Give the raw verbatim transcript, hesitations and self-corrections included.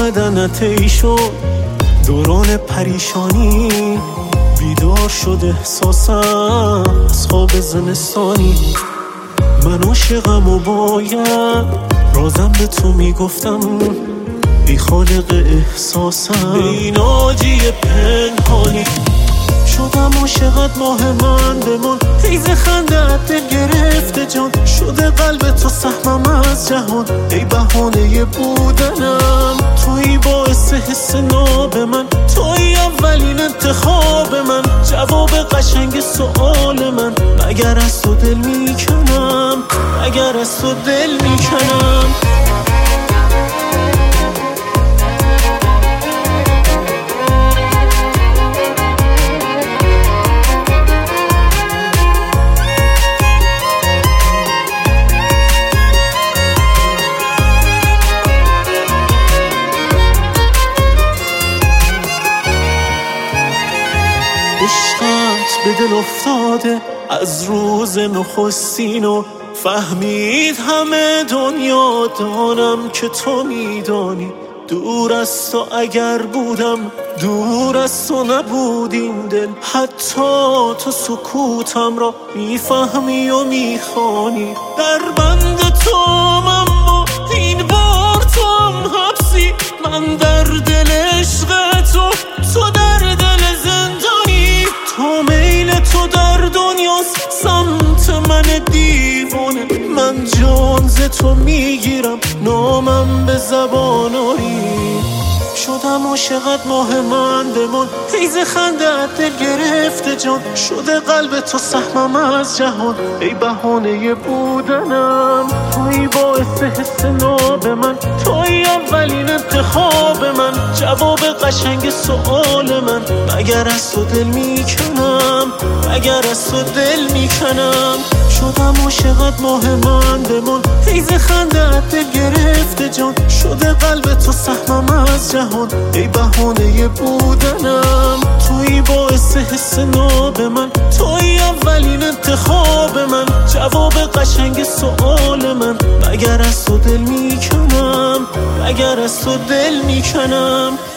بدنت ای شد دوران پریشانی، بیدار شد احساسم از خواب زمستانی. من عاشقم و باید رازم به تو میگفتم، ای خالق احساسم ای ناجی پنهانی. شدم عاشقت ماه من بمان، حیز خندت دل گرفته جان، شده قلب تو سهمم از جهان، ای بهانه بودنم. تویی باعث حس ناب من، تویی اولین انتخاب من، جواب قشنگ سؤال من. مگر از تو دل میکنم، مگر از تو دل میکنم. عشقت به دل افتاده از روز نخستین و فهمید همه دنیا، دانم که تو میدانی. دور از تو اگر بودم، دور از تو نبود این دل، حتی تو سکوتم را میفهمی و میخوانی. در بند تو اما این بار تو هم حبسی، من در دل عشق تو، تو در دل زندانی. تو میل تو در دنیاست سمت من دیوانه، من جان ز تو میگیرم نامم به زبان آری. شدم عاشقت ماه من بمان، حیز خندت دل گرفته جان، شده قلب تو سهمم از جهان، ای بهانه بودنم. تویی باعث حس ناب من، تویی اولین انتخاب من، جواب قشنگ سؤال من. مگر از تو دل میکنم، مگر از تو دل میکنم. شدم عاشقت ماه من بمان، حیز خندت دل گرفته جان، شده قلب تو سهمم از جهان، ای بهانه بودنم. تویی باعث حس ناب من، تویی اولین انتخاب من، جواب قشنگ سؤال من. مگر از تو دل میکنم، مگر از تو دل میکنم.